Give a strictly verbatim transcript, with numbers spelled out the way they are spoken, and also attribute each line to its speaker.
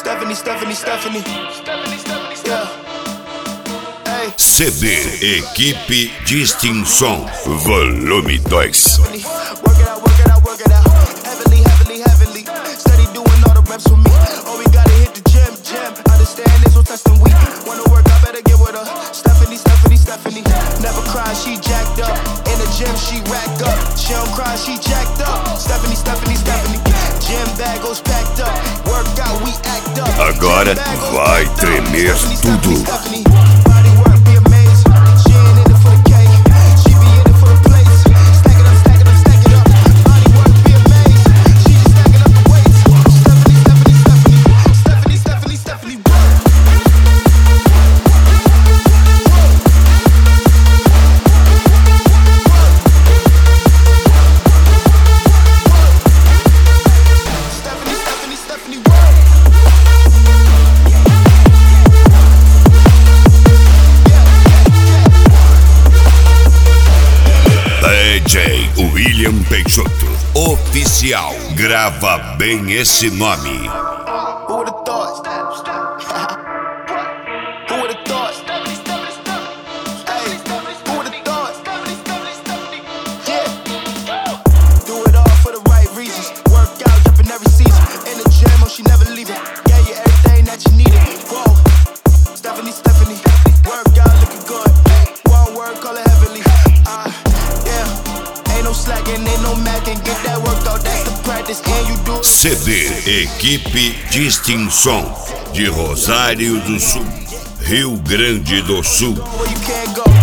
Speaker 1: Stephanie, Stephanie, Stephanie. Yeah. Hey.
Speaker 2: C D Equipe Distinção Volume dois.
Speaker 1: Work it out, work it out, work it out. Heavily, heavily, heavily. Steady doing all the reps for me. Oh, we gotta hit the gym, gym. Understand this, no testing week. Wanna work, I better get with her. Stephanie, Stephanie, Stephanie. Never cry, she jacked up. In the gym, she racked up. She don't cry, she jacked up. Stephanie, Stephanie, Stephanie. Gym bag goes packed up. Work out, we act up.
Speaker 2: Agora vai tremer tudo.
Speaker 1: Body work be amazing. She ain't in it for the cake. She be in it for the plates. Stack it up, stack it up, stack it up. Body work be amazing. She just stacking up the weights. Stephanie, Stephanie, Stephanie. Stephanie, Stephanie, Stephanie. Stephanie, Stephanie, Stephanie.
Speaker 2: D J William Peixoto Oficial. Grava bem esse nome.
Speaker 1: Who would've thought? Who would've thought? Hey, who would've thought? Yeah. Do it all for the right reasons. Work out, jumping every season. In the gym, oh, she never leaving. Yeah, you everything that you needed. Whoa, Stephanie, Stephanie. Work out, looking good. One word, call it heavenly. Ah, yeah. Ain't no slacking, ain't no macking. Get that work out, that's the practice. And you do it.
Speaker 2: C D Equipe Distinção de Rosário do Sul, Rio Grande do Sul.
Speaker 1: Where you can't go.